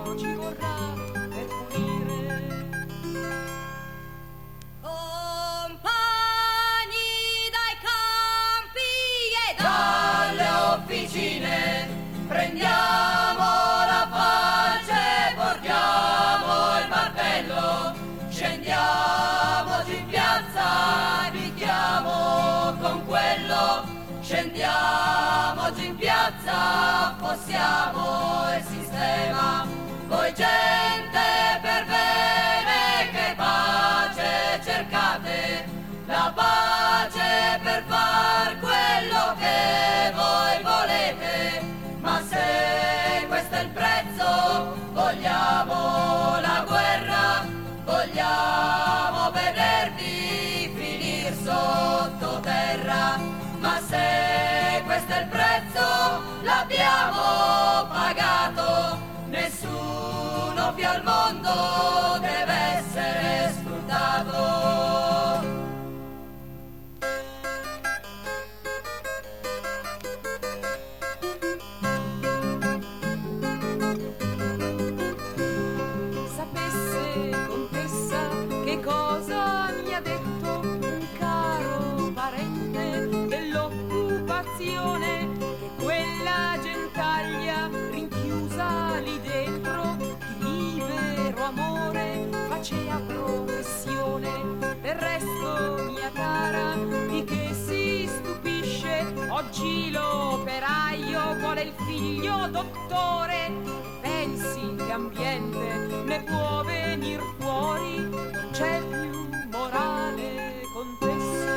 tempo ci vorrà per pulire. Compagni dai campi e dalle officine, prendiamo la pace, portiamo il martello, scendiamoci in piazza, picchiamo con quello, scendiamoci in piazza, affossiamo il sistema, voi gente per bene che pace cercate, la pace per far quello che voi volete, ma se questo è il prezzo, vogliamo la guerra, vogliamo vedervi finir sottoterra, ma se questo è il prezzo, l'abbiamo pagato, nessuno più al mondo deve essere sfruttato. Sapesse, contessa, che cosa mi ha detto un caro parente dell'occupazione, che quella gentaglia rinchiusa lì dentro di libero amore facea professione. Del resto, mia cara, di che si stupisce, oggi l'operaio vuole il figlio dottore. Pensi che ambiente ne può venir fuori, non c'è più morale, contessa.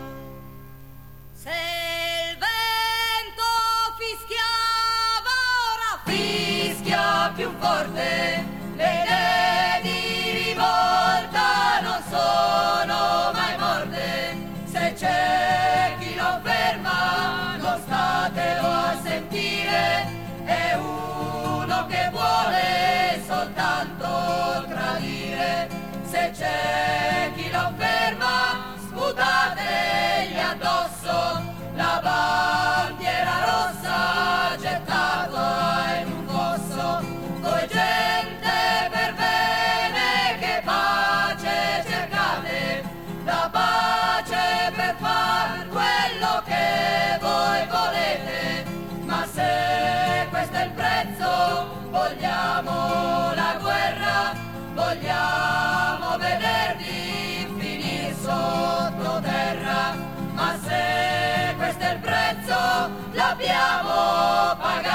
Se il vento fischiava, ora fischia più forte, le idee di rivolta non sono mai morte, se c'è chi lo ferma, non statelo a sentire, è uno che vuole soltanto tradire, se c'è chi lo ferma, sputategli addosso la bandiera rossa gettata in un fosso, voi gente per bene che pace cercate, la pace per far quello che voi volete, ma se questo è il prezzo, vogliamo la guerra, vogliamo vedervi finir sottoterra, ma se questo è il prezzo, l'abbiamo pagato.